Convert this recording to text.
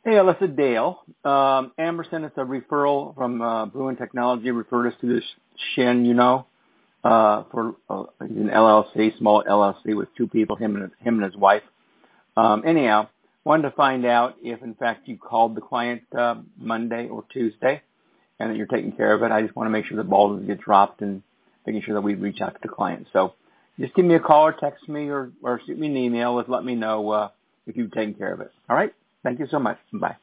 Hey, Alyssa, Dale. Amber sent us a referral from Bruin Technology, referred us to this Shin, for he's an LLC, small LLC with two people, him and his wife. Anyhow, wanted to find out if, in fact, you called the client Monday or Tuesday and that you're taking care of it. I just want to make sure the ball doesn't get dropped and making sure that we reach out to the client. So just give me a call or text me or shoot me an email. Let me know if you've taken care of it. All right? Thank you so much. Bye.